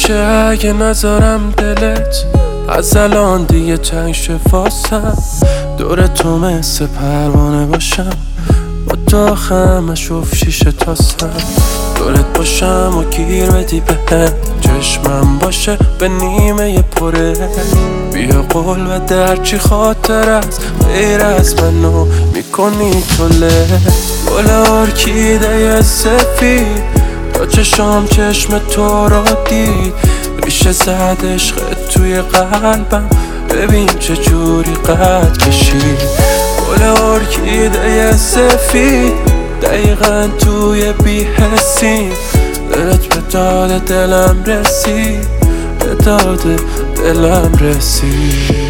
میشه اگه نذارم دلت از الان دیگه تنگ شفاستم، دور تو مثل پروانه باشم، با تو خمش افشیشه تاستم، دورت باشم و گیر بدی بهم، چشمم باشه به نیمه پره، بیا قول و درچی خاطر از غیر از منو میکنی توله. گل ارکیده سفید تا چشام چشم تو رو دید، ریشه زد عشقت توی قلبم، ببین چه جوری قد کشید. گل ارکیده سفید دقیقا توی بی‌حسی، دلت به داد دلم رسید، به داد دلم رسید.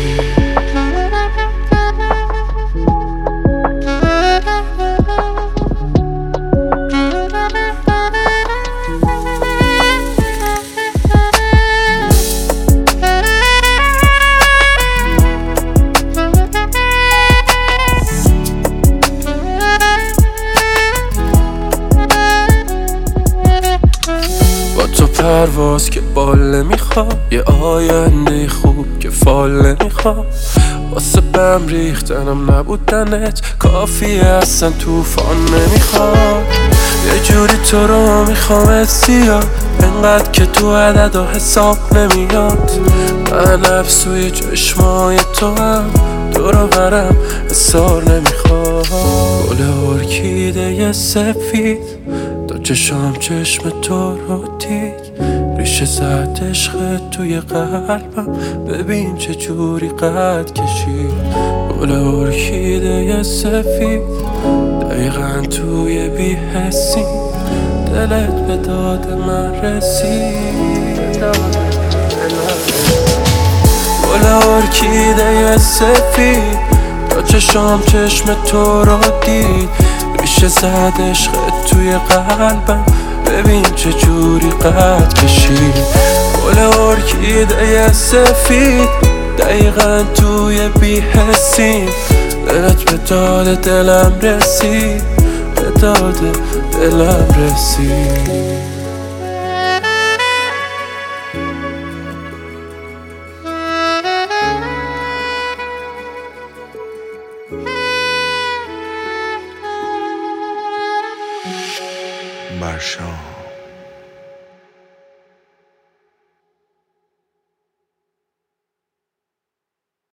تو پرواز که بال نمیخواد، یه آینده خوب که فال نمیخواد، واسه بم ریختنم نبودنت کافیه، اصلا توفان نمیخواد. یه جوری تو رو میخوام زیاد، انقدر که تو عدد و حساب نمیاد، من افسوی چشمای تو هم دورو برم حسار نمیخواد. گل ارکیده سفید تا چشام چشم تو رو دید، ریشه زد عشقت توی قلبم، ببین چه جوری قد کشید. گل ارکیده سفید دقیقا توی بی‌حسی، دلت به داد من رسید. گل ارکیده سفید تا چشام چشم تو رو دید، ریشه زد عشقت توی قلبم، ببین چه جوری قد کشید. گل ارکیده سفید دقیقا توی بی‌حسی، دلت به داد دلم رسید، به داد دلم رسید.